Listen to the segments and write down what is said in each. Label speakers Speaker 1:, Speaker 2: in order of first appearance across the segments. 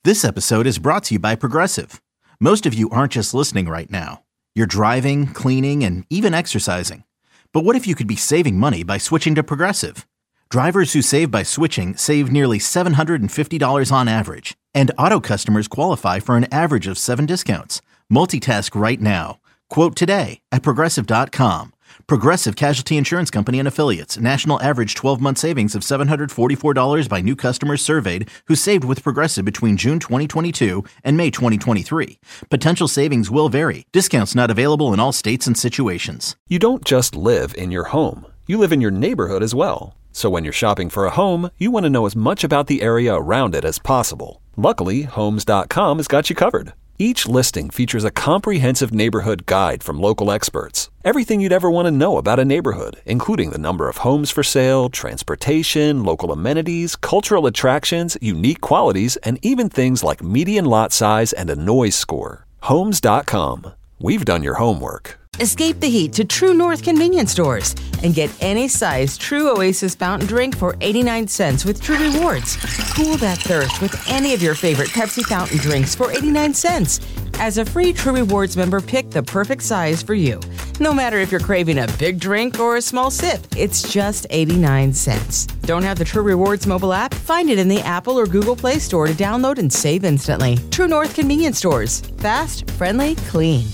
Speaker 1: This episode is brought to you by Progressive. Most of you aren't just listening right now. You're driving, cleaning, and even exercising. But what if you could be saving money by switching to Progressive? Drivers who save by switching save nearly $750 on average. And auto customers qualify for an average of 7 discounts. Multitask right now. Quote today at Progressive.com. Progressive Casualty Insurance Company and Affiliates. National average 12-month savings of $744 by new customers surveyed who saved with Progressive between June 2022 and May 2023. Potential savings will vary. Discounts not available in all states and situations.
Speaker 2: You don't just live in your home. You live in your neighborhood as well. So when you're shopping for a home, you want to know as much about the area around it as possible. Luckily, Homes.com has got you covered. Each listing features a comprehensive neighborhood guide from local experts. Everything you'd ever want to know about a neighborhood, including the number of homes for sale, transportation, local amenities, cultural attractions, unique qualities, and even things like median lot size and a noise score. Homes.com. We've done your homework.
Speaker 3: Escape the heat to True North convenience stores and get any size True Oasis fountain drink for 89 cents with True Rewards. Cool that thirst with any of your favorite Pepsi fountain drinks for 89 cents. As a free True Rewards member, pick the perfect size for you. No matter if you're craving a big drink or a small sip, it's just 89 cents. Don't have the True Rewards mobile app? Find it in the Apple or Google Play Store to download and save instantly. True North convenience stores. Fast, friendly, clean.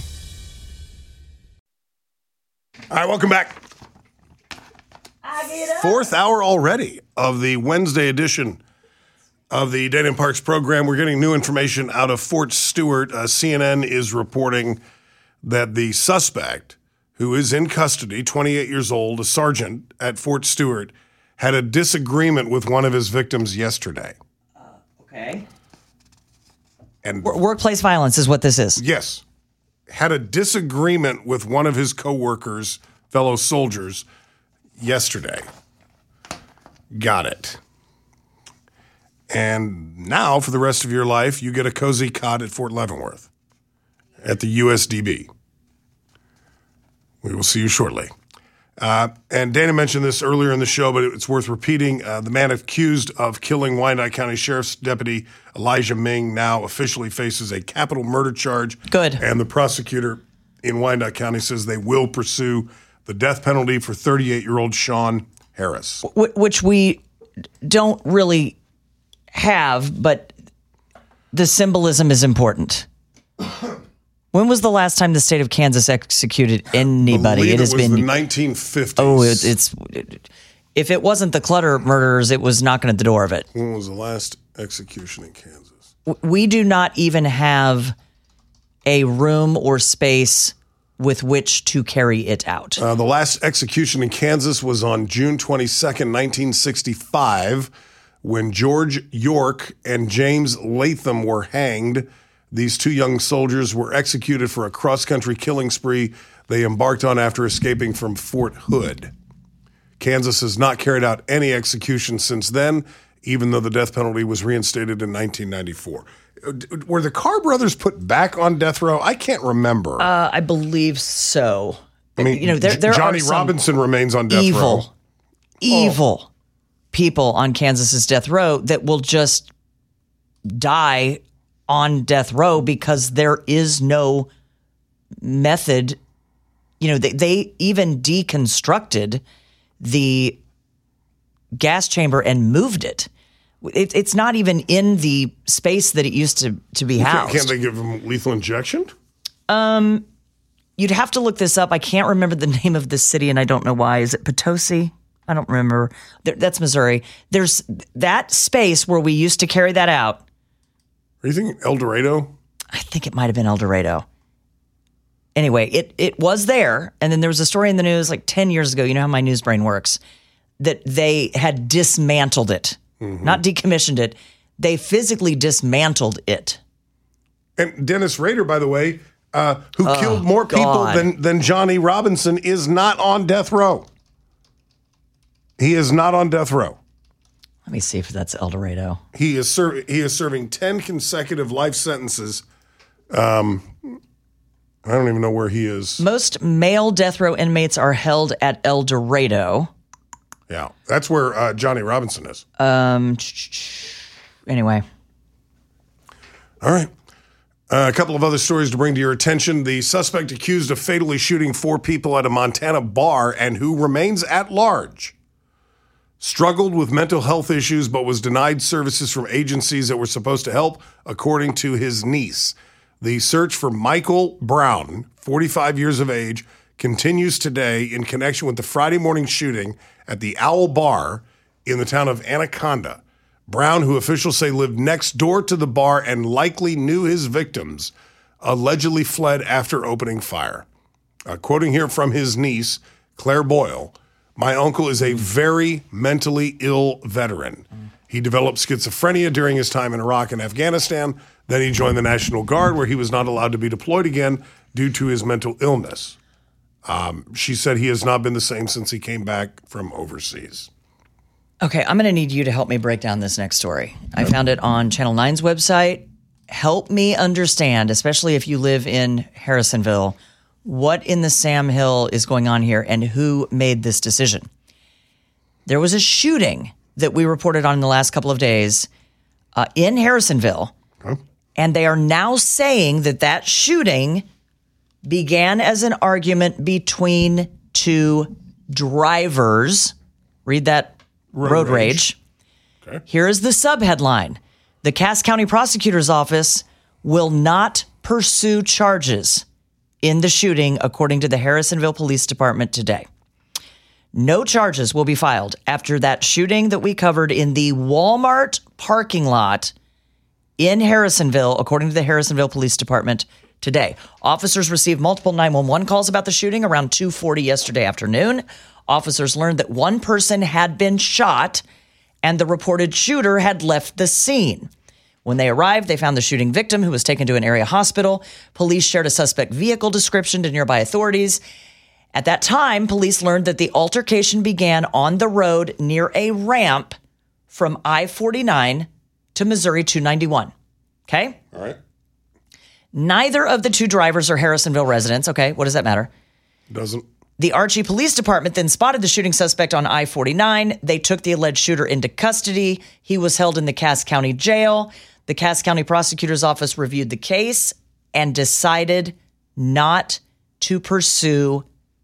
Speaker 4: All right, welcome back. Fourth hour already of the Wednesday edition of the Dana and Parks program. We're getting new information out of Fort Stewart. CNN is reporting that the suspect, who is in custody, 28 years old, a sergeant at Fort Stewart, had a disagreement with one of his victims yesterday.
Speaker 5: Okay.
Speaker 4: And
Speaker 5: workplace violence is what this is.
Speaker 4: Yes. Had a disagreement with one of his coworkers, fellow soldiers, yesterday. Got it. And now, for the rest of your life, you get a cozy cot at Fort Leavenworth at the USDB. We will see you shortly. And Dana mentioned this earlier in the show, but it's worth repeating. The man accused of killing Wyandotte County Sheriff's Deputy Elijah Ming now officially faces a capital murder charge.
Speaker 5: Good.
Speaker 4: And the prosecutor in Wyandotte County says they will pursue the death penalty for 38-year-old Sean Harris.
Speaker 5: Which we don't really have, but the symbolism is important. When was the last time the state of Kansas executed anybody?
Speaker 4: It has been the 1950s.
Speaker 5: Oh, it's if it wasn't the Clutter murders, it was knocking at the door of it.
Speaker 4: When was the last execution in Kansas?
Speaker 5: We do not even have a room or space with which to carry it out.
Speaker 4: The last execution in Kansas was on June 22nd, 1965, when George York and James Latham were hanged. These two young soldiers were executed for a cross-country killing spree they embarked on after escaping from Fort Hood. Kansas has not carried out any executions since then, even though the death penalty was reinstated in 1994. Were the Carr brothers put back on death row? I can't remember.
Speaker 5: I believe so.
Speaker 4: I mean,
Speaker 5: there
Speaker 4: Johnny
Speaker 5: are
Speaker 4: Robinson remains on death row.
Speaker 5: Evil people on Kansas's death row that will just die on death row because there is no method. They even deconstructed the gas chamber and moved it. It's not even in the space that it used to be housed.
Speaker 4: Can't they give them lethal injection?
Speaker 5: You'd have to look this up. I can't remember the name of the city, and I don't know why. Is it Potosi? I don't remember. That's Missouri. There's that space where we used to carry that out.
Speaker 4: Are you thinking El Dorado?
Speaker 5: I think it might have been El Dorado. Anyway, it was there, and then there was a story in the news like 10 years ago. You know how my news brain works, that they had dismantled it, not decommissioned it. They physically dismantled it.
Speaker 4: And Dennis Rader, by the way, who killed more people than Johnny Robinson, is not on death row. He is not on death row.
Speaker 5: Let me see if that's El Dorado.
Speaker 4: He is serving 10 consecutive life sentences. I don't even know where he is.
Speaker 5: Most male death row inmates are held at El Dorado.
Speaker 4: Yeah, that's where Johnny Robinson is.
Speaker 5: Anyway.
Speaker 4: All right. A couple of other stories to bring to your attention. The suspect accused of fatally shooting 4 people at a Montana bar and who remains at large struggled with mental health issues but was denied services from agencies that were supposed to help, according to his niece. The search for Michael Brown, 45 years of age, continues today in connection with the Friday morning shooting at the Owl Bar in the town of Anaconda. Brown, who officials say lived next door to the bar and likely knew his victims, allegedly fled after opening fire. Quoting here from his niece, Claire Boyle, "My uncle is a very mentally ill veteran. He developed schizophrenia during his time in Iraq and Afghanistan. Then he joined the National Guard, where he was not allowed to be deployed again due to his mental illness." She said he has not been the same since he came back from overseas.
Speaker 5: Okay, I'm going to need you to help me break down this next story. I found it on Channel 9's website. Help me understand, especially if you live in Harrisonville, what in the Sam Hill is going on here and who made this decision. There was a shooting that we reported on in the last couple of days in Harrisonville, and they are now saying that that shooting began as an argument between 2 drivers. Read that, road rage.
Speaker 4: Okay.
Speaker 5: Here is the subheadline. The Cass County Prosecutor's Office will not pursue charges in the shooting, according to the Harrisonville Police Department today. No charges will be filed after that shooting that we covered in the Walmart parking lot in Harrisonville, according to the Harrisonville Police Department today. Officers received multiple 911 calls about the shooting around 2:40 yesterday afternoon. Officers learned that one person had been shot and the reported shooter had left the scene. When they arrived, they found the shooting victim, who was taken to an area hospital. Police shared a suspect vehicle description to nearby authorities. At that time, police learned that the altercation began on the road near a ramp from I-49 to Missouri 291. Okay?
Speaker 4: All right.
Speaker 5: Neither of the 2 drivers are Harrisonville residents. Okay, what does that matter?
Speaker 4: Doesn't.
Speaker 5: The Archie Police Department then spotted the shooting suspect on I-49. They took the alleged shooter into custody. He was held in the Cass County Jail. The Cass County Prosecutor's Office reviewed the case and decided not to pursue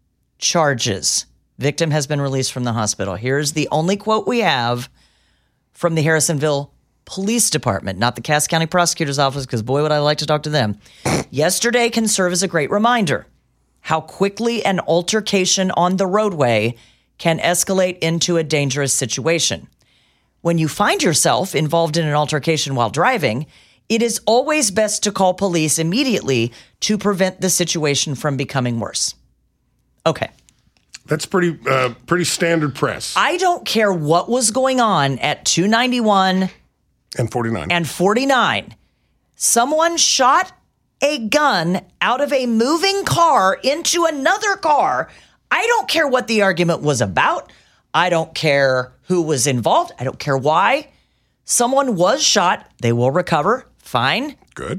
Speaker 5: charges. Victim has been released from the hospital. Here's the only quote we have from the Harrisonville Police Department, not the Cass County Prosecutor's Office, because boy, would I like to talk to them. "Yesterday can serve as a great reminder how quickly an altercation on the roadway can escalate into a dangerous situation. When you find yourself involved in an altercation while driving, it is always best to call police immediately to prevent the situation from becoming worse." Okay.
Speaker 4: That's pretty standard press.
Speaker 5: I don't care what was going on at 291
Speaker 4: And 49.
Speaker 5: and 49. Someone shot a gun out of a moving car into another car. I don't care what the argument was about. I don't care who was involved. I don't care why. Someone was shot. They will recover. Fine.
Speaker 4: Good.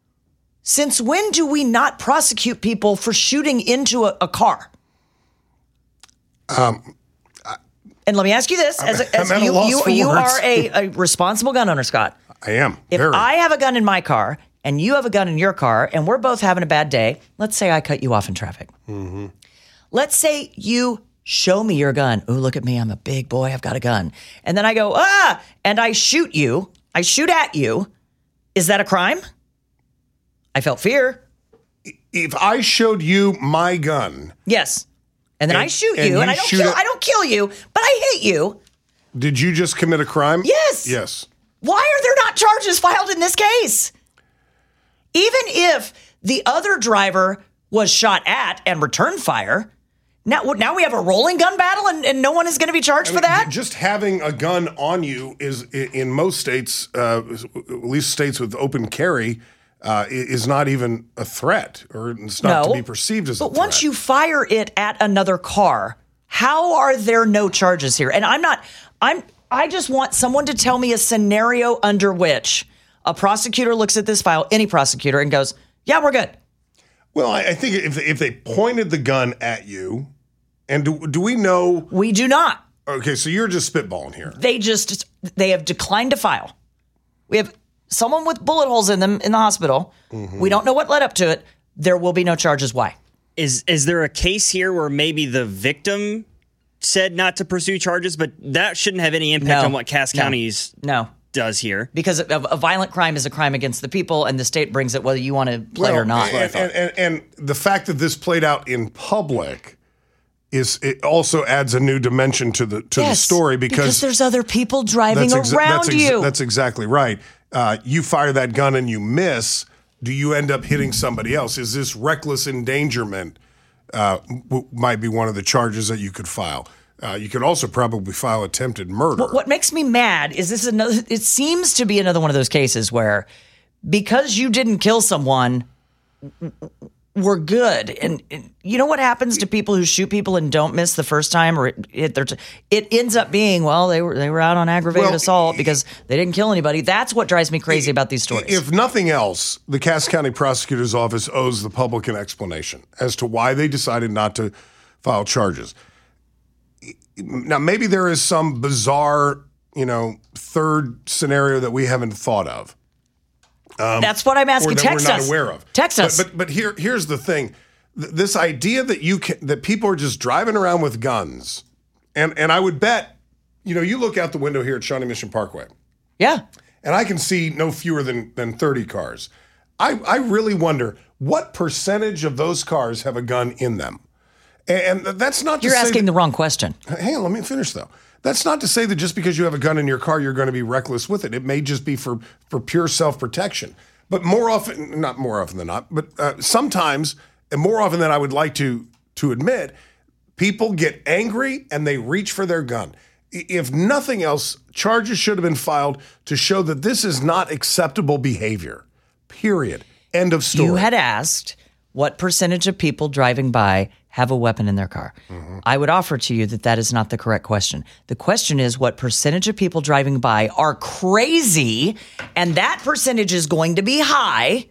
Speaker 5: Since when do we not prosecute people for shooting into a car? And let me ask you this: as
Speaker 4: I'm at a loss for
Speaker 5: you
Speaker 4: words.
Speaker 5: are a responsible gun owner, Scott.
Speaker 4: I am.
Speaker 5: If
Speaker 4: Very.
Speaker 5: I have a gun in my car and you have a gun in your car and we're both having a bad day, let's say I cut you off in traffic. Mm-hmm. Let's say you show me your gun. Oh, look at me. I'm a big boy. I've got a gun. And then I go, and I shoot you. I shoot at you. Is that a crime? I felt fear.
Speaker 4: If I showed you my gun,
Speaker 5: Yes. And then I shoot you, and I don't kill you, but I hit you.
Speaker 4: did you just commit a crime?
Speaker 5: Yes.
Speaker 4: Yes.
Speaker 5: Why are there not charges filed in this case? Even if the other driver was shot at and returned fire, now we have a rolling gun battle and no one is going to be charged for that?
Speaker 4: Just having a gun on you is, in most states, at least states with open carry, is not even a threat, or it's not to be perceived as a threat.
Speaker 5: But once you fire it at another car, how are there no charges here? And I just want someone to tell me a scenario under which a prosecutor looks at this file, any prosecutor, and goes, yeah, we're good.
Speaker 4: Well, I think if they pointed the gun at you, and do we know?
Speaker 5: We do not.
Speaker 4: Okay, so you're just spitballing here.
Speaker 5: They have declined to file. We have someone with bullet holes in them in the hospital. We don't know what led up to it. There will be no charges. Why?
Speaker 6: Is there a case here where maybe the victim said not to pursue charges, but that shouldn't have any impact on what Cass County's does here? Because
Speaker 5: a violent crime is a crime against the people, and the state brings it whether you want to play or not.
Speaker 4: And the fact that this played out in public it also adds a new dimension to the story because
Speaker 5: there's other people driving around you.
Speaker 4: That's exactly right. You fire that gun and you miss. Do you end up hitting somebody else? Is this reckless endangerment? Might be one of the charges that you could file. You could also probably file attempted murder.
Speaker 5: What makes me mad is this another. It seems to be another one of those cases where because you didn't kill someone, we're good. And you know what happens to people who shoot people and don't miss the first time, or it ends up being, well, they were out on aggravated assault because they didn't kill anybody. That's what drives me crazy about these stories.
Speaker 4: If nothing else, the Cass County Prosecutor's Office owes the public an explanation as to why they decided not to file charges. Now, maybe there is some bizarre, third scenario that we haven't thought of.
Speaker 5: That's what I'm asking.
Speaker 4: Or that
Speaker 5: Text
Speaker 4: we're not
Speaker 5: us.
Speaker 4: aware of.
Speaker 5: Text us.
Speaker 4: But here's the thing: this idea that that people are just driving around with guns, and I would bet, you look out the window here at Shawnee Mission Parkway,
Speaker 5: yeah,
Speaker 4: and I can see no fewer than 30 cars. I really wonder what percentage of those cars have a gun in them, and that's not.
Speaker 5: You're asking the wrong question.
Speaker 4: Hang on, let me finish though. That's not to say that just because you have a gun in your car, you're going to be reckless with it. It may just be for pure self-protection. But not more often than not, but sometimes, and more often than I would like to admit, people get angry and they reach for their gun. If nothing else, charges should have been filed to show that this is not acceptable behavior. Period. End of story.
Speaker 5: You had asked what percentage of people driving by have a weapon in their car. Mm-hmm. I would offer to you that is not the correct question. The question is what percentage of people driving by are crazy, and that percentage is going to be high,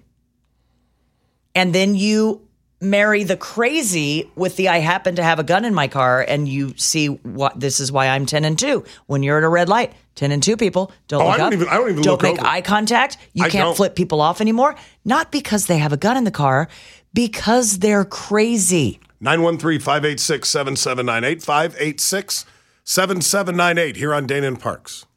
Speaker 5: and then you marry the crazy with the I happen to have a gun in my car, and you see what this is why I'm 10 and 2. When you're at a red light, 10 and 2 people, don't look up.
Speaker 4: I don't even
Speaker 5: don't
Speaker 4: look
Speaker 5: make
Speaker 4: over.
Speaker 5: eye contact. You can't flip people off anymore. Not because they have a gun in the car, because they're crazy.
Speaker 4: 913-586-7798, 586-7798 here on Dana and Parks.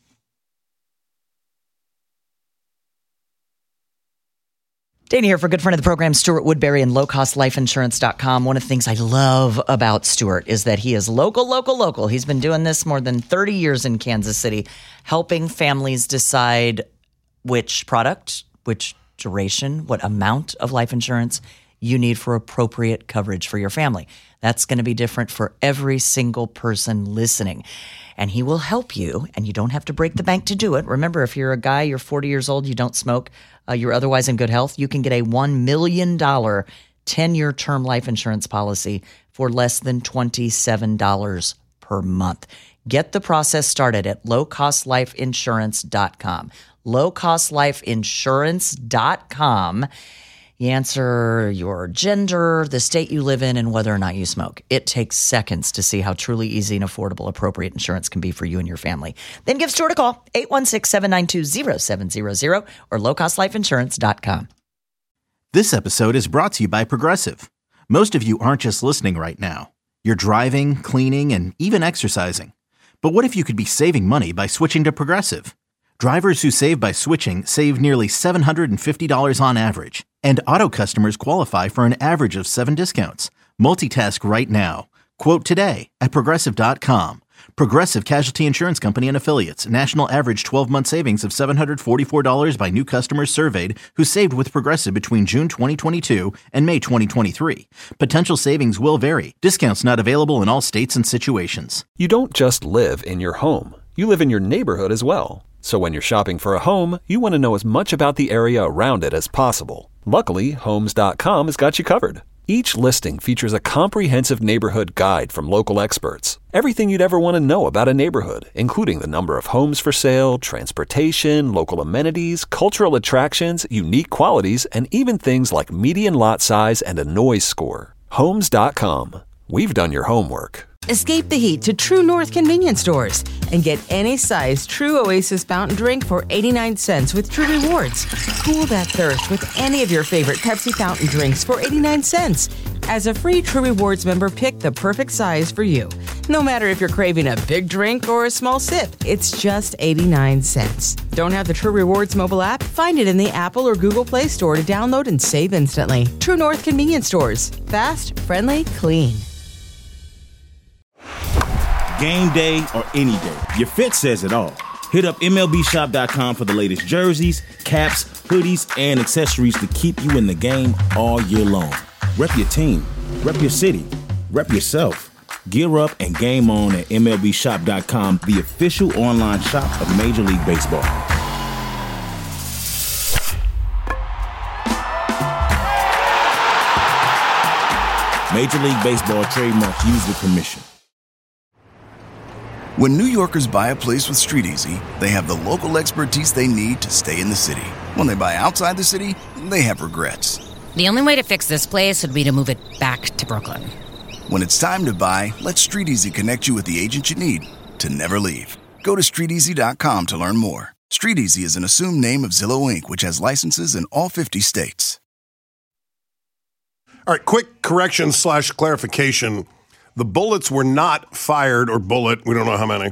Speaker 5: Dana here for a good friend of the program, Stuart Woodbury and lowcostlifeinsurance.com. One of the things I love about Stuart is that he is local. He's been doing this more than 30 years in Kansas City, helping families decide which product, which duration, what amount of life insurance you need for appropriate coverage for your family. That's going to be different for every single person listening. And he will help you, and you don't have to break the bank to do it. Remember, if you're a guy, you're 40 years old, you don't smoke, you're otherwise in good health, you can get a $1 million 10-year term life insurance policy for less than $27 per month. Get the process started at lowcostlifeinsurance.com. lowcostlifeinsurance.com. You answer your gender, the state you live in, and whether or not you smoke. It takes seconds to see how truly easy and affordable appropriate insurance can be for you and your family. Then give Stuart a call, 816-792-0700 or lowcostlifeinsurance.com.
Speaker 1: This episode is brought to you by Progressive. Most of you aren't just listening right now. You're driving, cleaning, and even exercising. But what if you could be saving money by switching to Progressive? Drivers who save by switching save nearly $750 on average. And auto customers qualify for an average of 7 discounts. Multitask right now. Quote today at Progressive.com. Progressive Casualty Insurance Company and Affiliates. National average 12-month savings of $744 by new customers surveyed who saved with Progressive between June 2022 and May 2023. Potential savings will vary. Discounts not available in all states and situations.
Speaker 2: You don't just live in your home. You live in your neighborhood as well. So when you're shopping for a home, you want to know as much about the area around it as possible. Luckily, Homes.com has got you covered. Each listing features a comprehensive neighborhood guide from local experts. Everything you'd ever want to know about a neighborhood, including the number of homes for sale, transportation, local amenities, cultural attractions, unique qualities, and even things like median lot size and a noise score. Homes.com. We've done your homework.
Speaker 3: Escape the heat to True North convenience stores and get any size True Oasis fountain drink for 89 cents with True Rewards. Cool that thirst with any of your favorite Pepsi fountain drinks for 89 cents. As a free True Rewards member, pick the perfect size for you. No matter if you're craving a big drink or a small sip, it's just 89 cents. Don't have the True Rewards mobile app? Find it in the Apple or Google Play Store to download and save instantly. True North convenience stores. Fast, friendly, clean.
Speaker 7: Game day or any day, your fit says it all. Hit up MLBshop.com for the latest jerseys, caps, hoodies, and accessories to keep you in the game all year long. Rep your team, rep your city, rep yourself. Gear up and game on at MLBshop.com, the official online shop of Major League Baseball. Major League Baseball trademark used with permission.
Speaker 8: When New Yorkers buy a place with StreetEasy, they have the local expertise they need to stay in the city. When they buy outside the city, they have regrets.
Speaker 9: The only way to fix this place would be to move it back to Brooklyn.
Speaker 8: When it's time to buy, let StreetEasy connect you with the agent you need to never leave. Go to StreetEasy.com to learn more. StreetEasy is an assumed name of Zillow Inc., which has licenses in all 50 states.
Speaker 4: All right, quick correction / clarification. The bullets were not fired, or bullet, we don't know how many,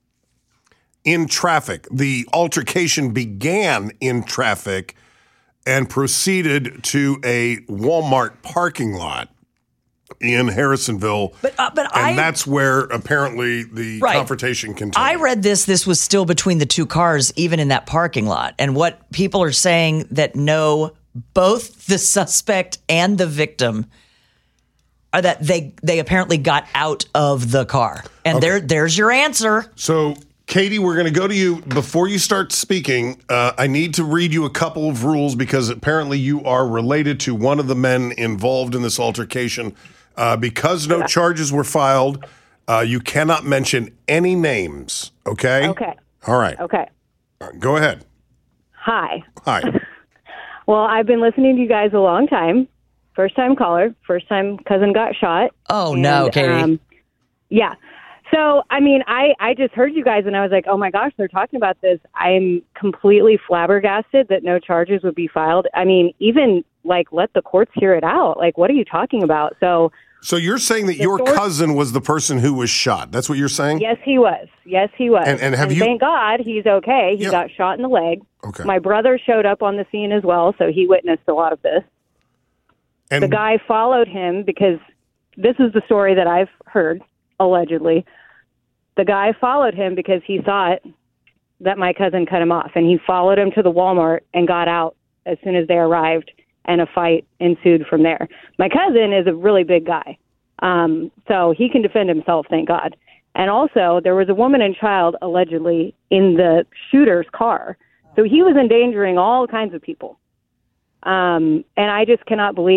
Speaker 4: in traffic. The altercation began in traffic and proceeded to a Walmart parking lot in Harrisonville. But that's where apparently the confrontation continued.
Speaker 5: I read this was still between the two cars, even in that parking lot. And what people are saying that know both the suspect and the victim are that they apparently got out of the car. And there's your answer.
Speaker 4: So, Katie, we're going to go to you. Before you start speaking, I need to read you a couple of rules because apparently you are related to one of the men involved in this altercation. Because no charges were filed, you cannot mention any names, okay?
Speaker 10: Okay.
Speaker 4: All right.
Speaker 10: Okay.
Speaker 4: All right, go ahead.
Speaker 10: Hi.
Speaker 4: Well,
Speaker 10: I've been listening to you guys a long time. First time caller, first time cousin got shot.
Speaker 5: Oh, no, Katie.
Speaker 10: Yeah. So, I mean, I just heard you guys and I was like, oh my gosh, they're talking about this. I'm completely flabbergasted that no charges would be filed. I mean, even like let the courts hear it out. Like, what are you talking about? So
Speaker 4: you're saying that your cousin was the person who was shot. That's what you're saying?
Speaker 10: Yes, he was.
Speaker 4: And have you?
Speaker 10: Thank God he's okay. He got shot in the leg.
Speaker 4: Okay.
Speaker 10: My brother showed up on the scene as well, so he witnessed a lot of this. And the guy followed him because this is the story that I've heard, allegedly. The guy followed him because he thought that my cousin cut him off, and he followed him to the Walmart and got out as soon as they arrived, and a fight ensued from there. My cousin is a really big guy, so he can defend himself, thank God. And also, there was a woman and child, allegedly, in the shooter's car. So he was endangering all kinds of people. And I just cannot believe,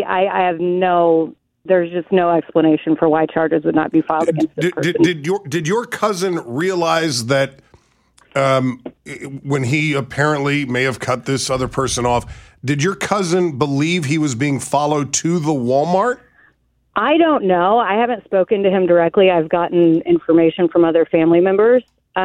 Speaker 10: there's just no explanation for why charges would not be filed against this person.
Speaker 4: Did your cousin realize that when he apparently may have cut this other person off, did your cousin believe he was being followed to the Walmart?
Speaker 10: I don't know. I haven't spoken to him directly. I've gotten information from other family members.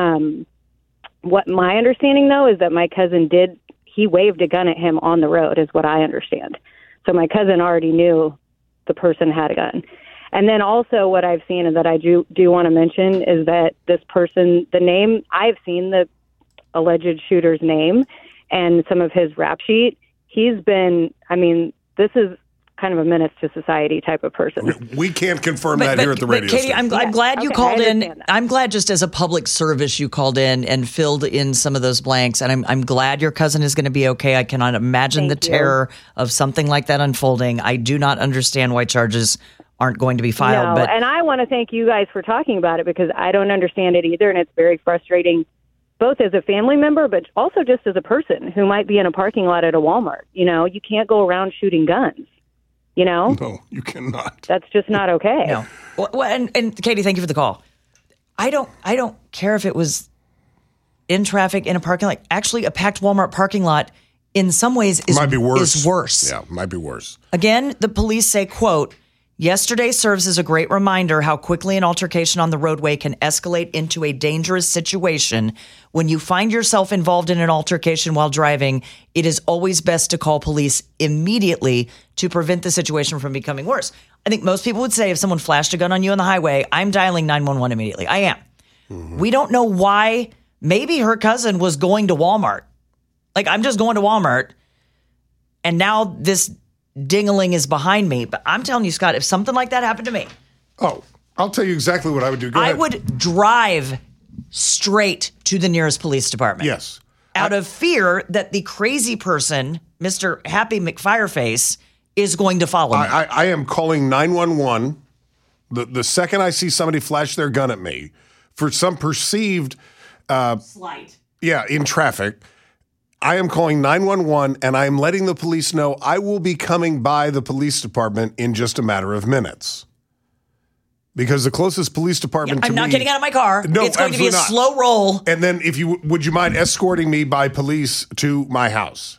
Speaker 10: What my understanding, though, is that my cousin he waved a gun at him on the road, is what I understand. So my cousin already knew the person had a gun. And then also what I've seen and that I do want to mention is that this person, the name, I've seen the alleged shooter's name and some of his rap sheet. He's been, this is kind of a menace to society type of person.
Speaker 4: We can't confirm that here at the radio
Speaker 5: Katie,
Speaker 4: station.
Speaker 5: I'm glad you called in. I'm glad just as a public service you called in and filled in some of those blanks. And I'm glad your cousin is going to be okay. I cannot imagine the terror of something like that unfolding. I do not understand why charges aren't going to be filed.
Speaker 10: No, and I want to thank you guys for talking about it because I don't understand it either. And it's very frustrating, both as a family member, but also just as a person who might be in a parking lot at a Walmart. You know, you can't go around shooting guns. You know?
Speaker 4: No, you cannot.
Speaker 10: That's just not okay.
Speaker 5: No. Well, and Katie, thank you for the call. I don't care if it was in traffic in a parking lot. Actually, a packed Walmart parking lot in some ways is
Speaker 4: might be worse.
Speaker 5: Is worse.
Speaker 4: Yeah, might be worse.
Speaker 5: Again, the police say, quote, Yesterday serves as a great reminder how quickly an altercation on the roadway can escalate into a dangerous situation. When you find yourself involved in an altercation while driving, it is always best to call police immediately to prevent the situation from becoming worse. I think most people would say if someone flashed a gun on you on the highway, I'm dialing 911 immediately. I am. Mm-hmm. We don't know why. Maybe her cousin was going to Walmart. Like, I'm just going to Walmart, and now this ding-a-ling is behind me. But I'm telling you, Scott, if something like that happened to me.
Speaker 4: Oh, I'll tell you exactly what I would do. Go ahead.
Speaker 5: I would drive straight to the nearest police department.
Speaker 4: Yes.
Speaker 5: Out of fear that the crazy person, Mr. Happy McFireface, is going to follow me.
Speaker 4: I am calling 911 the second I see somebody flash their gun at me for some perceived
Speaker 5: slight.
Speaker 4: Yeah, in traffic. I am calling 911 and I am letting the police know I will be coming by the police department in just a matter of minutes. Because the closest police department to me...
Speaker 5: I'm not getting out of my car.
Speaker 4: No,
Speaker 5: it's going to be a
Speaker 4: not.
Speaker 5: slow roll.
Speaker 4: And then would you mind escorting me by police to my house?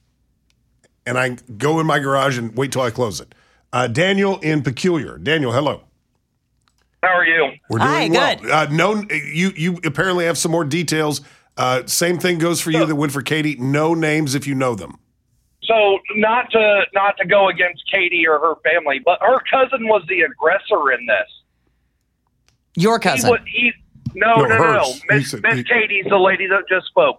Speaker 4: And I go in my garage and wait till I close it. Daniel in Peculiar. Daniel, hello.
Speaker 11: How are you?
Speaker 4: We're doing well.
Speaker 5: Good.
Speaker 4: You apparently have some more details. Same thing goes for you that went for Katie. No names if you know them.
Speaker 11: So not to go against Katie or her family, but her cousin was the aggressor in this.
Speaker 5: Your cousin?
Speaker 11: No. Miss Katie's the lady that just spoke.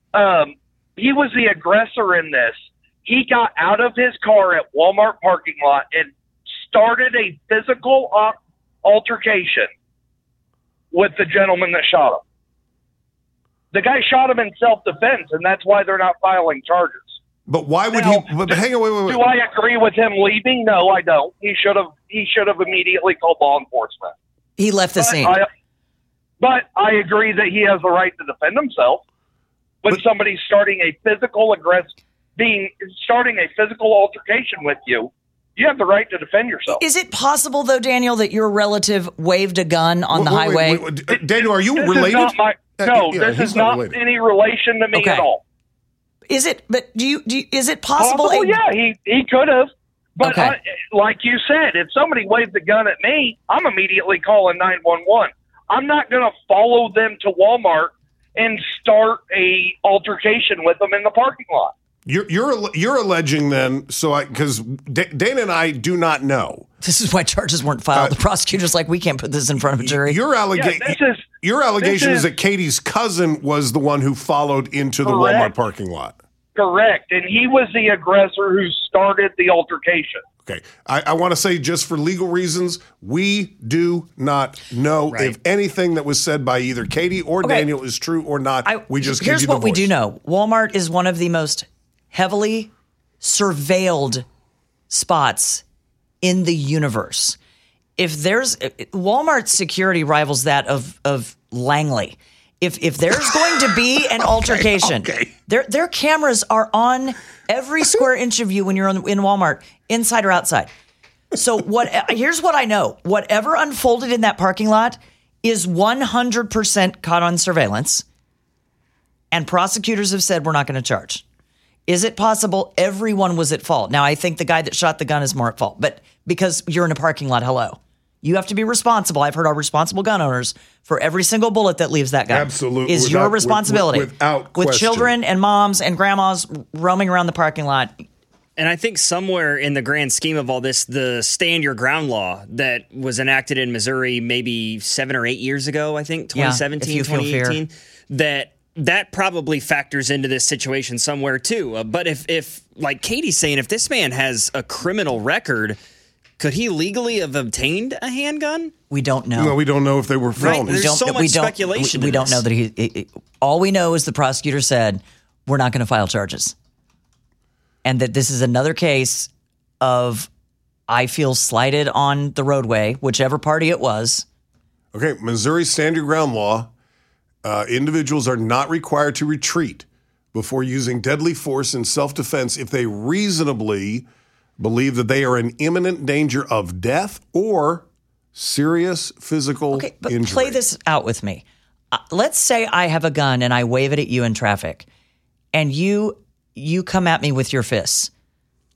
Speaker 11: He was the aggressor in this. He got out of his car at Walmart parking lot and started a physical altercation with the gentleman that shot him. The guy shot him in self-defense, and that's why they're not filing charges.
Speaker 4: But why would he? But hang on, wait.
Speaker 11: Do I agree with him leaving? No, I don't. He should have immediately called law enforcement.
Speaker 5: He left the scene.
Speaker 11: But I agree that he has the right to defend himself. When somebody's starting a physical altercation with you, you have the right to defend yourself.
Speaker 5: Is it possible, though, Daniel, that your relative waved a gun on the highway?
Speaker 4: Daniel, are you related?
Speaker 11: This is not any relation to me at all.
Speaker 5: Is it? But is it possible?
Speaker 11: Yeah, he could have. But like you said, if somebody waved a gun at me, I'm immediately calling 911. I'm not going to follow them to Walmart and start a altercation with them in the parking lot.
Speaker 4: You're alleging then, because Dana and I do not know.
Speaker 5: This is why charges weren't filed. The prosecutor's like, we can't put this in front of a jury.
Speaker 4: Your allegation is that Katie's cousin was the one who followed into the Walmart parking lot.
Speaker 11: Correct. And he was the aggressor who started the altercation.
Speaker 4: Okay. I want to say, just for legal reasons, we do not know if anything that was said by either Katie or Daniel is true or not.
Speaker 5: Here's what we do know. Walmart is one of the most heavily surveilled spots in the universe. If there's Walmart's security rivals that of Langley. If there's going to be an altercation, their cameras are on every square inch of you when you're in Walmart, inside or outside. So here's what I know. Whatever unfolded in that parking lot is 100% caught on surveillance. And prosecutors have said we're not going to charge. Is it possible everyone was at fault? Now, I think the guy that shot the gun is more at fault, but because you're in a parking lot, hello. You have to be responsible. I've heard our responsible gun owners, for every single bullet that leaves that gun.
Speaker 4: Absolutely.
Speaker 5: Is your responsibility.
Speaker 4: Without question.
Speaker 5: With children and moms and grandmas roaming around the parking lot.
Speaker 6: And I think somewhere in the grand scheme of all this, the stand your ground law that was enacted in Missouri maybe 7 or 8 years ago, I think, 2017, 2018, that probably factors into this situation somewhere too. But if like Katie's saying, if this man has a criminal record, could he legally have obtained a handgun?
Speaker 5: We don't know.
Speaker 4: No, we don't know if they were filmed.
Speaker 6: There's so much speculation.
Speaker 5: We don't know that all we know is the prosecutor said, we're not going to file charges. And that this is another case of, I feel slighted on the roadway, whichever party it was.
Speaker 4: Okay, Missouri Stand Your Ground law. Individuals are not required to retreat before using deadly force in self-defense if they reasonably believe that they are in imminent danger of death or serious physical injury.
Speaker 5: Play this out with me. Let's say I have a gun and I wave it at you in traffic, and you come at me with your fists.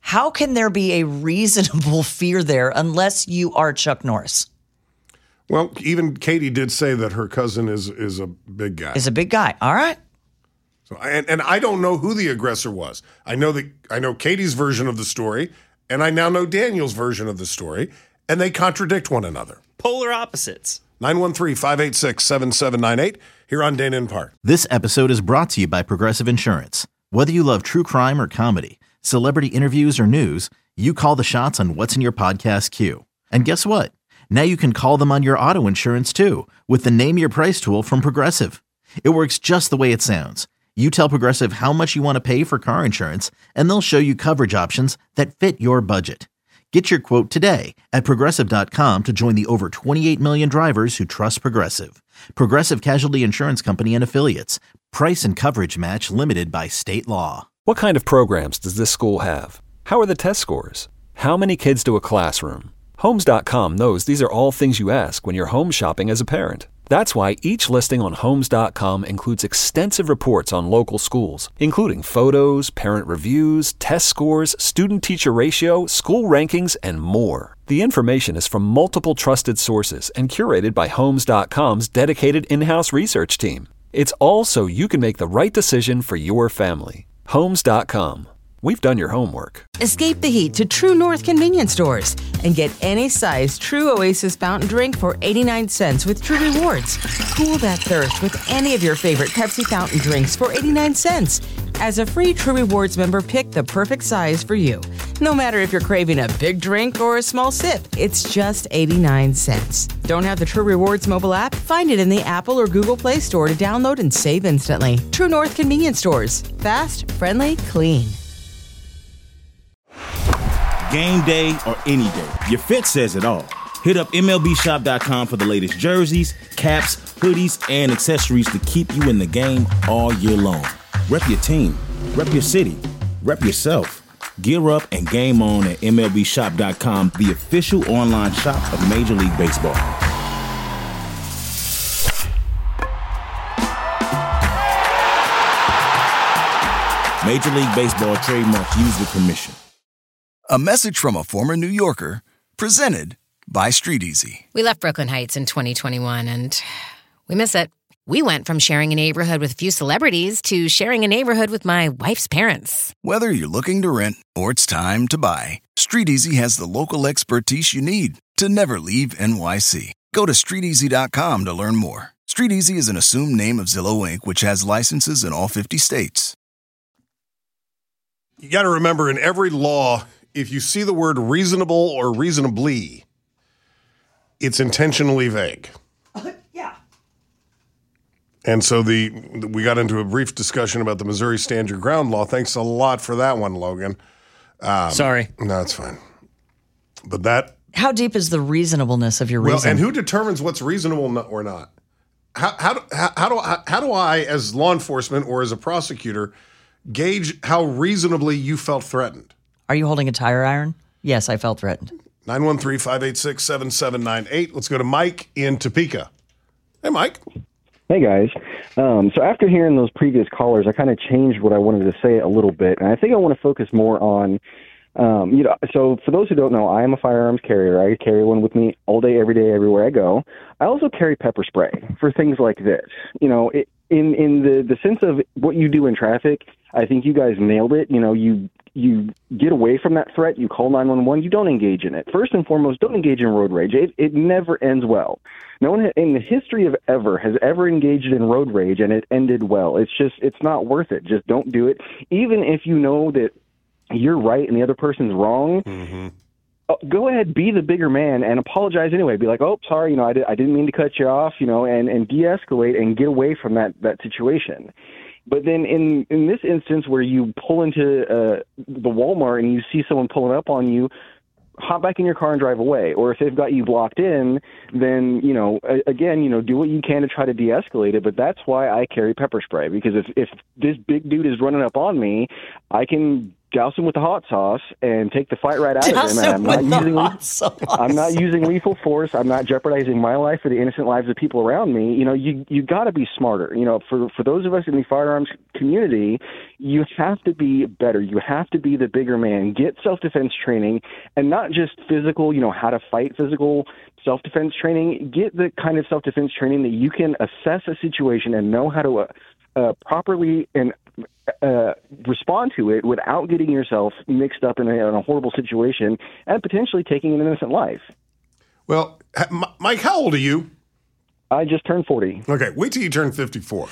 Speaker 5: How can there be a reasonable fear there unless you are Chuck Norris?
Speaker 4: Well, even Katie did say that her cousin is a big guy.
Speaker 5: Is a big guy. All right.
Speaker 4: So, and I don't know who the aggressor was. I know Katie's version of the story, and I now know Daniel's version of the story, and they contradict one another.
Speaker 6: Polar opposites.
Speaker 4: 913-586-7798 here on Dana and Park.
Speaker 1: This episode is brought to you by Progressive Insurance. Whether you love true crime or comedy, celebrity interviews or news, you call the shots on what's in your podcast queue. And guess what? Now you can call them on your auto insurance too with the Name Your Price tool from Progressive. It works just the way it sounds. You tell Progressive how much you want to pay for car insurance, and they'll show you coverage options that fit your budget. Get your quote today at Progressive.com to join the over 28 million drivers who trust Progressive. Progressive Casualty Insurance Company and Affiliates. Price and coverage match limited by state law.
Speaker 2: What kind of programs does this school have? How are the test scores? How many kids do a classroom? Homes.com knows these are all things you ask when you're home shopping as a parent. That's why each listing on Homes.com includes extensive reports on local schools, including photos, parent reviews, test scores, student-teacher ratio, school rankings, and more. The information is from multiple trusted sources and curated by Homes.com's dedicated in-house research team. It's all so you can make the right decision for your family. Homes.com. We've done your homework.
Speaker 3: Escape the heat to True North convenience stores and get any size True Oasis fountain drink for 89 cents with True Rewards. Cool that thirst with any of your favorite Pepsi fountain drinks for 89 cents. As a free True Rewards member, pick the perfect size for you. No matter if you're craving a big drink or a small sip, it's just 89 cents. Don't have the True Rewards mobile app? Find it in the Apple or Google Play Store to download and save instantly. True North convenience stores. Fast, friendly, clean.
Speaker 7: Game day or any day, your fit says it all. Hit up MLBshop.com for the latest jerseys, caps, hoodies, and accessories to keep you in the game all year long. Rep your team, rep your city, rep yourself. Gear up and game on at MLBshop.com, the official online shop of Major League Baseball. Major League Baseball trademark used with permission.
Speaker 8: A message from a former New Yorker, presented by Street Easy.
Speaker 9: We left Brooklyn Heights in 2021, and we miss it. We went from sharing a neighborhood with a few celebrities to sharing a neighborhood with my wife's parents.
Speaker 8: Whether you're looking to rent or it's time to buy, Street Easy has the local expertise you need to never leave NYC. Go to StreetEasy.com to learn more. Street Easy is an assumed name of Zillow Inc., which has licenses in all 50 states.
Speaker 4: You got to remember, in every law, if you see the word reasonable or reasonably, it's intentionally vague.
Speaker 5: Yeah.
Speaker 4: And so we got into a brief discussion about the Missouri Stand Your Ground law. Thanks a lot for that one, Logan.
Speaker 6: Sorry.
Speaker 4: No, it's fine. But that...
Speaker 5: How deep is the reasonableness of your reason?
Speaker 4: Well, and who determines what's reasonable or not? How do I, as law enforcement or as a prosecutor, gauge how reasonably you felt threatened?
Speaker 5: Are you holding a tire iron? Yes, I felt threatened.
Speaker 4: 913-586-7798. Let's go to Mike in Topeka. Hey, Mike.
Speaker 12: Hey, guys. So after hearing those previous callers, I kind of changed what I wanted to say a little bit. And I think I want to focus more on, so for those who don't know, I am a firearms carrier. I carry one with me all day, every day, everywhere I go. I also carry pepper spray for things like this. You know, in the sense of what you do in traffic, I think you guys nailed it. You know, you get away from that threat, you call 911, you don't engage in it. First and foremost, don't engage in road rage. It never ends well. No one in the history of ever has ever engaged in road rage and it ended well. It's not worth it. Just don't do it. Even if you know that you're right and the other person's wrong, go ahead, be the bigger man and apologize anyway. Be like, oh, sorry, I didn't mean to cut you off, and de-escalate and get away from that situation. But then in this instance where you pull into the Walmart and you see someone pulling up on you, hop back in your car and drive away. Or if they've got you blocked in, then, again, do what you can to try to de-escalate it. But that's why I carry pepper spray, because if this big dude is running up on me, I can douse him with the hot sauce and take the fight right out of him. And I'm not using lethal force. I'm not jeopardizing my life or the innocent lives of people around me. You know, you got to be smarter. You know, for those of us in the firearms community, you have to be better. You have to be the bigger man. Get self-defense training, and not just physical, you know, how to fight physical self-defense training. Get the kind of self-defense training that you can assess a situation and know how to properly and respond to it without getting yourself mixed up in a horrible situation and potentially taking an innocent life.
Speaker 4: Well, Mike, how old are you?
Speaker 12: I just turned 40.
Speaker 4: Okay, wait till you turn 54.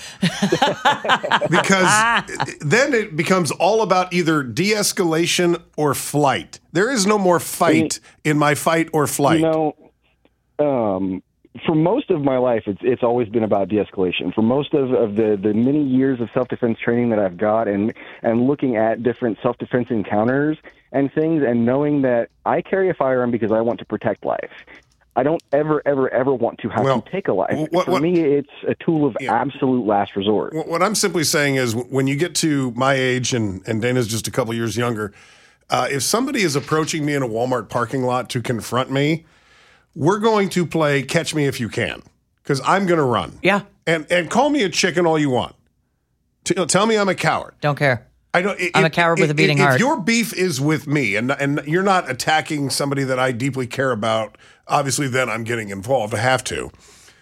Speaker 4: Because then it becomes all about either de-escalation or flight. There is no more fight in my fight or flight.
Speaker 12: You know, for most of my life, it's always been about de-escalation. For most of the many years of self-defense training that I've got and looking at different self-defense encounters and things and knowing that I carry a firearm because I want to protect life. I don't ever want to have to take a life. For me, it's a tool of absolute last resort.
Speaker 4: What I'm simply saying is when you get to my age, and Dana's just a couple years younger, if somebody is approaching me in a Walmart parking lot to confront me, we're going to play Catch Me If You Can, because I'm going to run.
Speaker 5: Yeah.
Speaker 4: And call me a chicken all you want. Tell me I'm a coward.
Speaker 5: Don't care.
Speaker 4: I'm
Speaker 5: a coward with a beating heart.
Speaker 4: If your beef is with me and you're not attacking somebody that I deeply care about, obviously then I'm getting involved. I have to.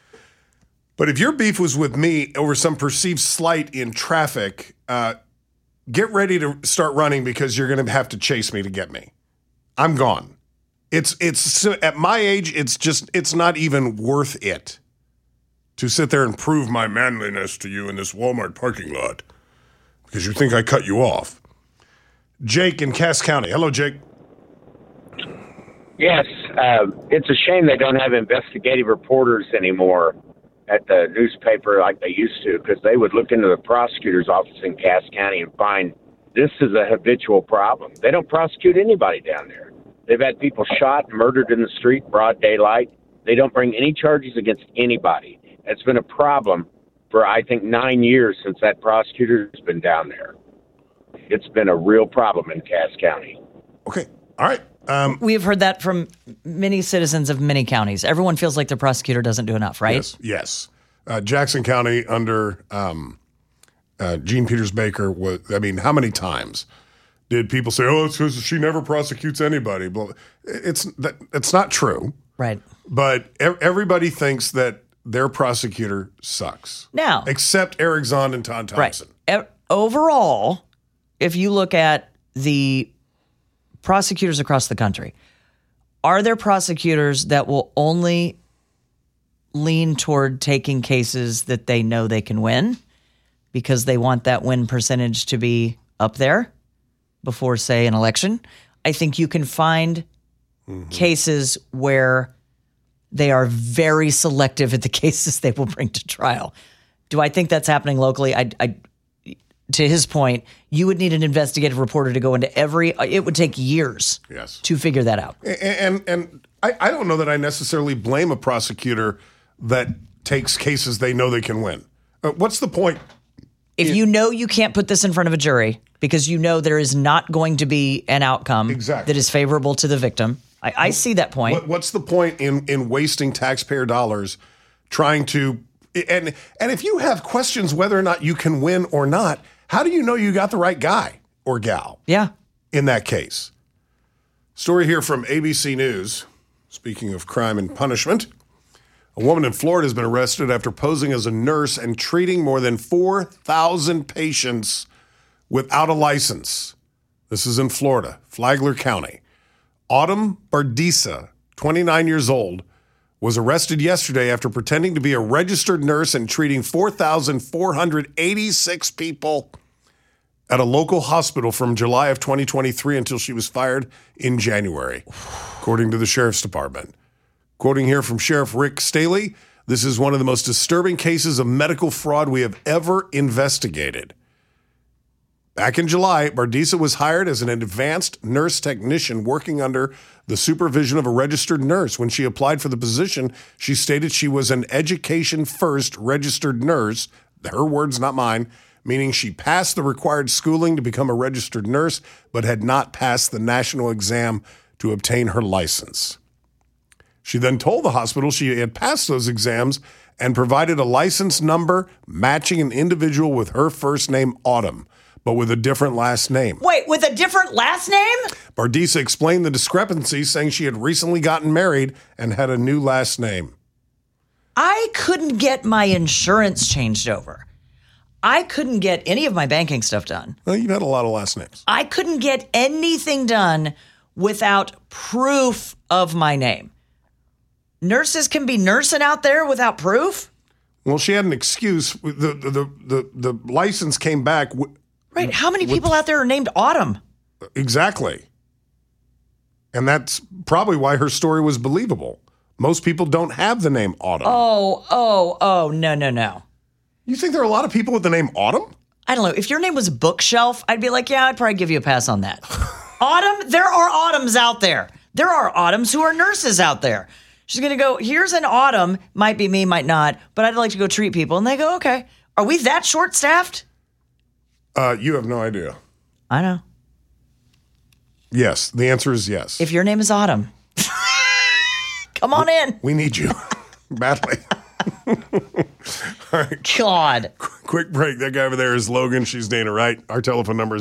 Speaker 4: But if your beef was with me over some perceived slight in traffic, get ready to start running because you're going to have to chase me to get me. I'm gone. It's at my age, it's not even worth it to sit there and prove my manliness to you in this Walmart parking lot because you think I cut you off. Jake in Cass County. Hello, Jake.
Speaker 13: Yes, it's a shame they don't have investigative reporters anymore at the newspaper like they used to, because they would look into the prosecutor's office in Cass County and find this is a habitual problem. They don't prosecute anybody down there. They've had people shot, murdered in the street, broad daylight. They don't bring any charges against anybody. It's been a problem for, I think, 9 years since that prosecutor's been down there. It's been a real problem in Cass County.
Speaker 4: Okay. All right.
Speaker 5: We've heard that from many citizens of many counties. Everyone feels like their prosecutor doesn't do enough, right?
Speaker 4: Yes. Jackson County under Gene Peters Baker how many times did people say, "Oh, it's because she never prosecutes anybody"? Well, it's not true.
Speaker 5: Right.
Speaker 4: But everybody thinks that their prosecutor sucks.
Speaker 5: Now,
Speaker 4: except Eric Zond and Todd Thompson.
Speaker 5: Right. Overall, if you look at the prosecutors across the country, are there prosecutors that will only lean toward taking cases that they know they can win because they want that win percentage to be up there before, say, an election? I think you can find cases where they are very selective at the cases they will bring to trial. Do I think that's happening locally? To his point, you would need an investigative reporter to go into it would take years to figure that out.
Speaker 4: And I don't know that I necessarily blame a prosecutor that takes cases they know they can win. What's the point?
Speaker 5: If you know you can't put this in front of a jury because you know there is not going to be an outcome that is favorable to the victim, I see that point.
Speaker 4: What's the point in wasting taxpayer dollars trying to and if you have questions whether or not you can win or not, how do you know you got the right guy or gal?
Speaker 5: Yeah.
Speaker 4: In that case. Story here from ABC News. Speaking of crime and punishment, a woman in Florida has been arrested after posing as a nurse and treating more than 4,000 patients without a license. This is in Florida, Flagler County. Autumn Bardisa, 29 years old, was arrested yesterday after pretending to be a registered nurse and treating 4,486 people at a local hospital from July of 2023 until she was fired in January, according to the Sheriff's Department. Quoting here from Sheriff Rick Staley, this is one of the most disturbing cases of medical fraud we have ever investigated. Back in July, Bardisa was hired as an advanced nurse technician working under the supervision of a registered nurse. When she applied for the position, she stated she was an education-first registered nurse, her words, not mine, meaning she passed the required schooling to become a registered nurse, but had not passed the national exam to obtain her license. She then told the hospital she had passed those exams and provided a license number matching an individual with her first name, Autumn, but with a different last name.
Speaker 5: Wait, with a different last name?
Speaker 4: Bardisa explained the discrepancy, saying she had recently gotten married and had a new last name.
Speaker 5: I couldn't get my insurance changed over. I couldn't get any of my banking stuff done.
Speaker 4: Well, you've had a lot of last names.
Speaker 5: I couldn't get anything done without proof of my name. Nurses can be nursing out there without proof?
Speaker 4: Well, she had an excuse. The license came back.
Speaker 5: Right. How many people out there are named Autumn?
Speaker 4: Exactly. And that's probably why her story was believable. Most people don't have the name Autumn.
Speaker 5: Oh, no.
Speaker 4: You think there are a lot of people with the name Autumn?
Speaker 5: I don't know. If your name was Bookshelf, I'd be like, yeah, I'd probably give you a pass on that. Autumn, there are Autumns out there. There are Autumns who are nurses out there. She's going to go, here's an Autumn. Might be me, might not. But I'd like to go treat people. And they go, okay. Are we that short-staffed?
Speaker 4: You have no idea.
Speaker 5: I know.
Speaker 4: Yes. The answer is yes.
Speaker 5: If your name is Autumn, come on in.
Speaker 4: We need you badly. All right.
Speaker 5: God.
Speaker 4: Quick break. That guy over there is Logan. She's Dana Wright. Our telephone number is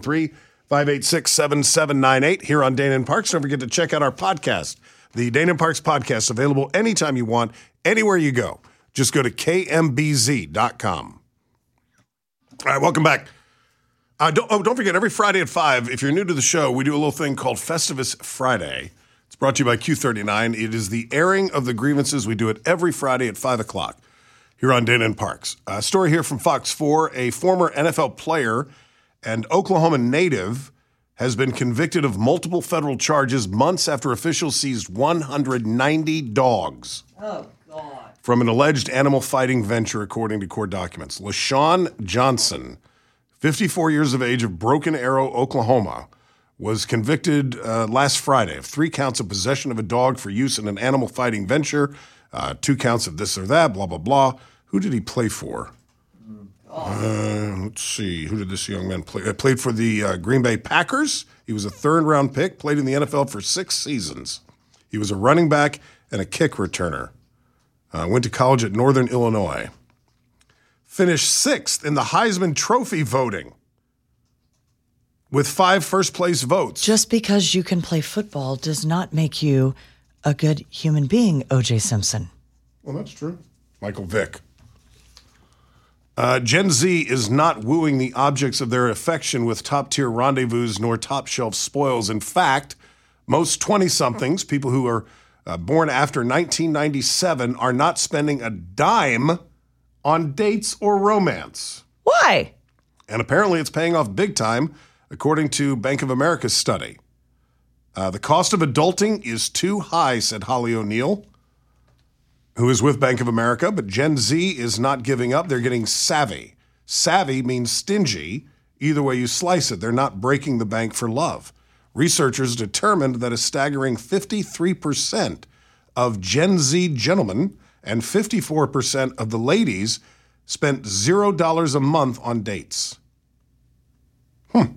Speaker 4: 913-586-7798 here on Dana and Parks. Don't forget to check out our podcast. The Dana and Parks podcast, available anytime you want, anywhere you go. Just go to kmbz.com. All right, welcome back. Don't forget, every Friday at 5, if you're new to the show, we do a little thing called Festivus Friday. It's brought to you by Q39. It is the airing of the grievances. We do it every Friday at 5 o'clock here on Dana and Parks. A story here from Fox 4. A former NFL player and Oklahoma native has been convicted of multiple federal charges months after officials seized 190 dogs.
Speaker 5: Oh, God.
Speaker 4: From an alleged animal fighting venture, according to court documents. LaShawn Johnson, 54 years of age, of Broken Arrow, Oklahoma, was convicted last Friday of 3 counts of possession of a dog for use in an animal fighting venture, 2 counts of this or that, blah, blah, blah. Who did he play for? Let's see. Who did this young man play? Played for the Green Bay Packers. He was a third-round pick, played in the NFL for 6 seasons. He was a running back and a kick returner. Went to college at Northern Illinois. Finished 6th in the Heisman Trophy voting with 5 first-place votes.
Speaker 5: Just because you can play football does not make you a good human being, O.J. Simpson.
Speaker 4: Well, that's true. Michael Vick. Gen Z is not wooing the objects of their affection with top-tier rendezvous nor top-shelf spoils. In fact, most 20-somethings, people who are born after 1997, are not spending a dime on dates or romance.
Speaker 5: Why?
Speaker 4: And apparently it's paying off big time, according to Bank of America's study. The cost of adulting is too high, said Holly O'Neill, who is with Bank of America, but Gen Z is not giving up. They're getting savvy. Savvy means stingy. Either way you slice it, they're not breaking the bank for love. Researchers determined that a staggering 53% of Gen Z gentlemen and 54% of the ladies spent $0 a month on dates.
Speaker 5: Are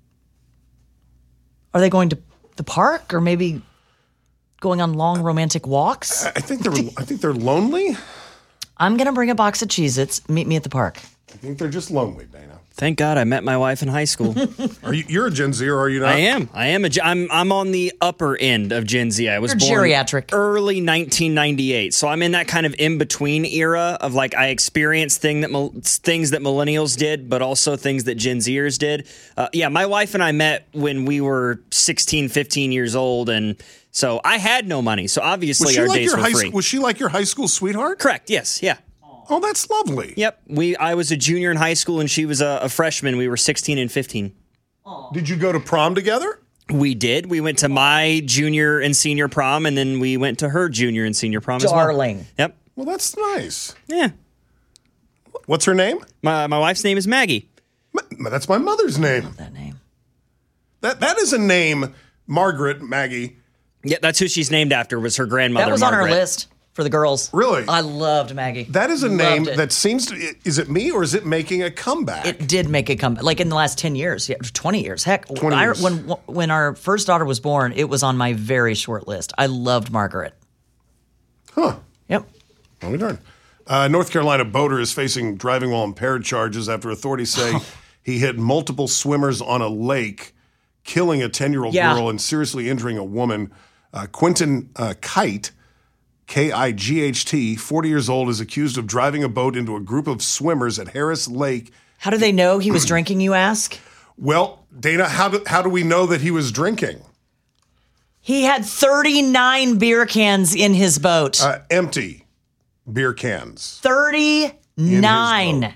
Speaker 5: they going to the park or maybe going on long romantic walks?
Speaker 4: I think they're lonely.
Speaker 5: I'm going to bring a box of Cheez-Its. Meet me at the park.
Speaker 4: I think they're just lonely, Dana.
Speaker 6: Thank God I met my wife in high school.
Speaker 4: You're a Gen Z, or are you not?
Speaker 6: I am. I'm on the upper end of Gen Z. I was born
Speaker 5: geriatric.
Speaker 6: Early 1998, so I'm in that kind of in between era of like I experienced things that millennials did, but also things that Gen Zers did. My wife and I met when we were 16, 15 years old, and so I had no money. So obviously our dates were free.
Speaker 4: Was she like your high school sweetheart?
Speaker 6: Correct. Yes. Yeah.
Speaker 4: Oh, that's lovely.
Speaker 6: Yep. I was a junior in high school and she was a freshman. We were 16 and 15.
Speaker 4: Did you go to prom together?
Speaker 6: We did. We went to my junior and senior prom, and then we went to her junior and senior prom as well.
Speaker 5: Darling.
Speaker 6: Yep.
Speaker 4: Well, that's nice.
Speaker 6: Yeah.
Speaker 4: What's her name?
Speaker 6: My wife's name is Maggie.
Speaker 4: That's my mother's name.
Speaker 5: I love that name.
Speaker 4: That is a name, Margaret, Maggie.
Speaker 6: Yeah, that's who she's named after, was her grandmother,
Speaker 5: That was
Speaker 6: Margaret.
Speaker 5: on our list for the girls.
Speaker 4: Really?
Speaker 5: I loved Maggie.
Speaker 4: That is a name that seems to, is it me or is it making a comeback?
Speaker 5: It did make a comeback, like in the last 10 years, 20 years. Heck,
Speaker 4: 20 years.
Speaker 5: When our first daughter was born, it was on my very short list. I loved Margaret.
Speaker 4: Huh.
Speaker 5: Yep.
Speaker 4: Well, darn. North Carolina boater is facing driving while impaired charges after authorities say he hit multiple swimmers on a lake, killing a 10-year-old girl and seriously injuring a woman. Quentin Kite, K-I-G-H-T, 40 years old, is accused of driving a boat into a group of swimmers at Harris Lake.
Speaker 5: How do they know he was drinking, you ask?
Speaker 4: Well, Dana, how do we know that he was drinking?
Speaker 5: He had 39 beer cans in his boat.
Speaker 4: Empty beer cans.
Speaker 5: 39.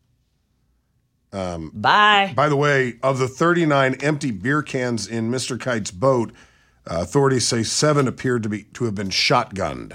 Speaker 5: Bye.
Speaker 4: By the way, of the 39 empty beer cans in Mr. Kite's boat, authorities say 7 appeared to have been shotgunned.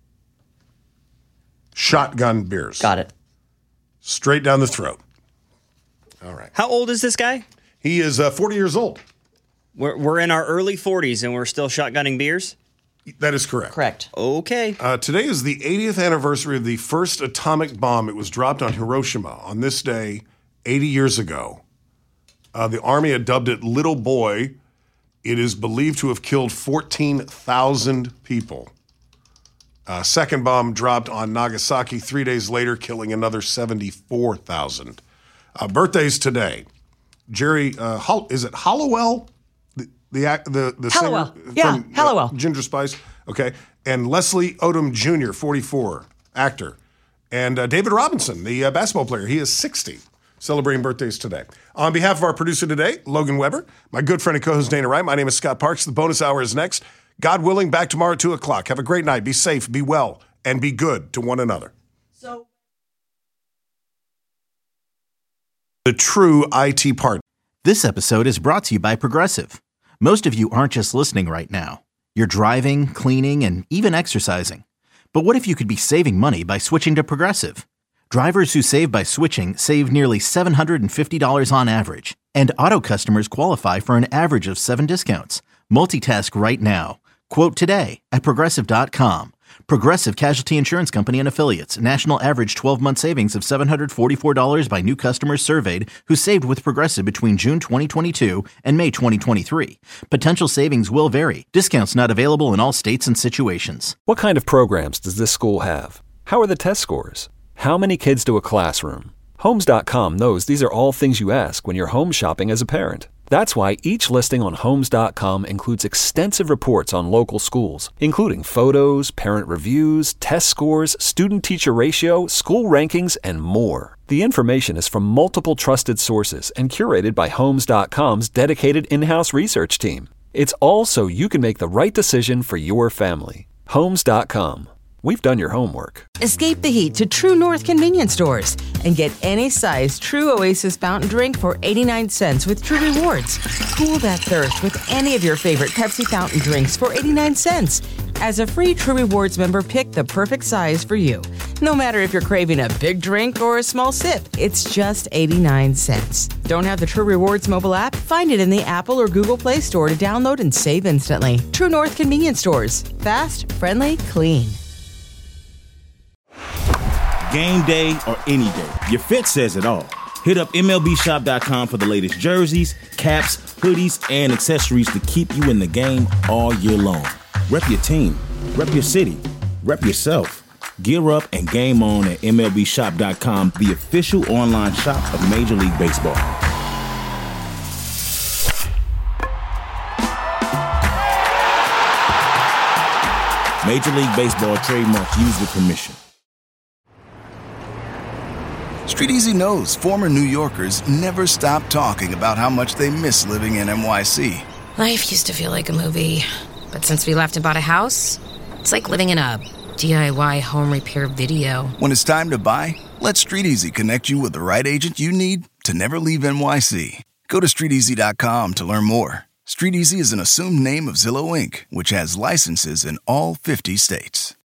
Speaker 4: Shotgun beers.
Speaker 5: Got it.
Speaker 4: Straight down the throat. All right.
Speaker 6: How old is this guy?
Speaker 4: He is 40 years old.
Speaker 6: We're in our early 40s and we're still shotgunning beers?
Speaker 4: That is correct.
Speaker 5: Correct.
Speaker 6: Okay.
Speaker 4: Today is the 80th anniversary of the first atomic bomb. It was dropped on Hiroshima. On this day, 80 years ago, the Army had dubbed it Little Boy. It is believed to have killed 14,000 people. Second bomb dropped on Nagasaki 3 days later, killing another 74,000. Birthdays today. Jerry, is it Halliwell? The
Speaker 5: Halliwell.
Speaker 4: singer
Speaker 5: Yeah, Halliwell.
Speaker 4: Ginger Spice. Okay. And Leslie Odom Jr., 44, actor. And David Robinson, the basketball player. He is 60. Celebrating birthdays today. On behalf of our producer today, Logan Weber, my good friend and co-host Dana Wright, my name is Scott Parks. The bonus hour is next. God willing, back tomorrow at 2 o'clock. Have a great night. Be safe, be well, and be good to one another. The true IT partner.
Speaker 1: This episode is brought to you by Progressive. Most of you aren't just listening right now. You're driving, cleaning, and even exercising. But what if you could be saving money by switching to Progressive? Drivers who save by switching save nearly $750 on average. And auto customers qualify for an average of 7 discounts. Multitask right now. Quote today at Progressive.com. Progressive Casualty Insurance Company and Affiliates. National average 12-month savings of $744 by new customers surveyed who saved with Progressive between June 2022 and May 2023. Potential savings will vary. Discounts not available in all states and situations.
Speaker 2: What kind of programs does this school have? How are the test scores? How many kids do a classroom? Homes.com knows these are all things you ask when you're home shopping as a parent. That's why each listing on Homes.com includes extensive reports on local schools, including photos, parent reviews, test scores, student-teacher ratio, school rankings, and more. The information is from multiple trusted sources and curated by Homes.com's dedicated in-house research team. It's all so you can make the right decision for your family. Homes.com. We've done your homework.
Speaker 3: Escape the heat to True North convenience stores and get any size True Oasis fountain drink for 89 cents with True Rewards. Cool that thirst with any of your favorite Pepsi fountain drinks for 89 cents. As a free True Rewards member, pick the perfect size for you. No matter if you're craving a big drink or a small sip, it's just 89 cents. Don't have the True Rewards mobile app? Find it in the Apple or Google Play Store to download and save instantly. True North convenience stores. Fast, friendly, clean.
Speaker 7: Game day or any day, your fit says it all. Hit up MLBshop.com for the latest jerseys, caps, hoodies, and accessories to keep you in the game all year long. Rep your team, rep your city, rep yourself. Gear up and game on at MLBshop.com, the official online shop of Major League Baseball. Major League Baseball trademark used with permission.
Speaker 8: Street Easy knows former New Yorkers never stop talking about how much they miss living in NYC.
Speaker 9: Life used to feel like a movie, but since we left and bought a house, it's like living in a DIY home repair video.
Speaker 8: When it's time to buy, let Street Easy connect you with the right agent you need to never leave NYC. Go to StreetEasy.com to learn more. Street Easy is an assumed name of Zillow Inc., which has licenses in all 50 states.